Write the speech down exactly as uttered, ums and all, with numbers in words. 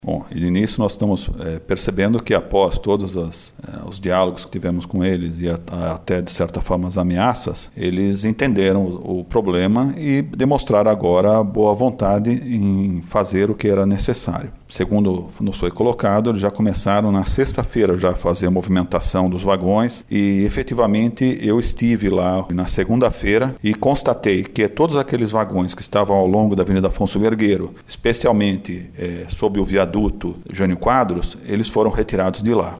Bom, e nisso nós estamos é, percebendo que após todos as, é, os diálogos que tivemos com eles e a, a, até de certa forma as ameaças, eles entenderam o, o problema e demonstraram agora boa vontade em fazer o que era necessário. Segundo nos foi colocado, eles já começaram na sexta-feira já a fazer a movimentação dos vagões e efetivamente eu estive lá na segunda-feira e constatei que todos aqueles vagões que estavam ao longo da Avenida Afonso Vergueiro, especialmente é, sob o viaduto Jânio Quadros, eles foram retirados de lá.